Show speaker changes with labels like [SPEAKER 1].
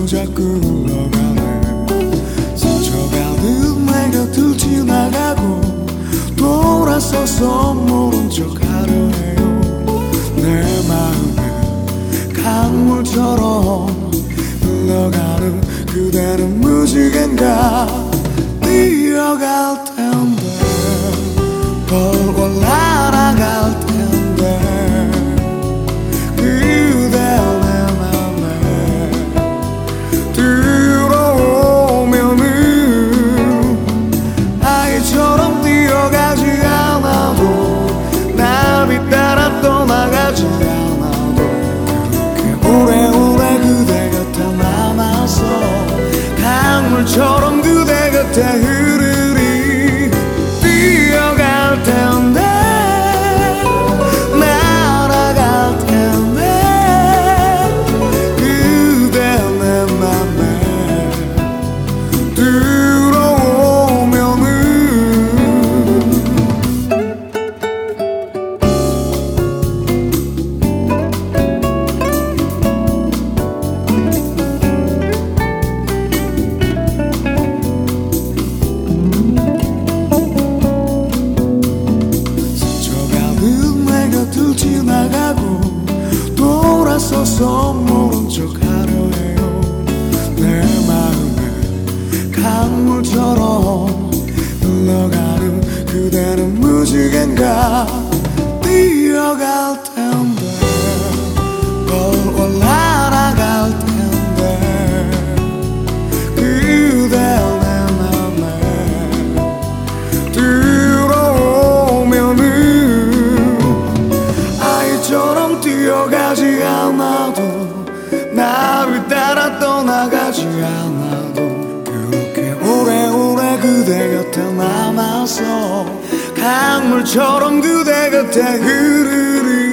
[SPEAKER 1] 자꾸 흘러가네. 스쳐가듯 내 곁을 지나가고 돌아서서 모른 척 하려 해요. 내 마음에 강물처럼 흘러가는 그대는 무지개인가. 뛰어갈 텐데 벌벌 날아갈 텐데 그대 내 맘에 들어오면은 아이처럼 뛰어가지 않아도 나비 따라 떠나가지 않아도 그렇게 오래오래 그대 곁에 남아서 강물처럼 그대 곁에 흐르리. 뛰어갈 텐데 날아갈 텐데 그대 내 맘에 들어오면은 지나가고 돌아서서 모른 척 하려 해요. 내 마음에 강물처럼 흘러가는 그대는 무지개인가. 뛰어갈 텐데 벌벌 날아갈 텐데 그대 내 맘에 처럼 뛰어가지 않아도 나를 따라 떠나가지 않아도 그렇게 오래오래 그대 곁에 남아서 강물처럼 그대 곁에 흐르리.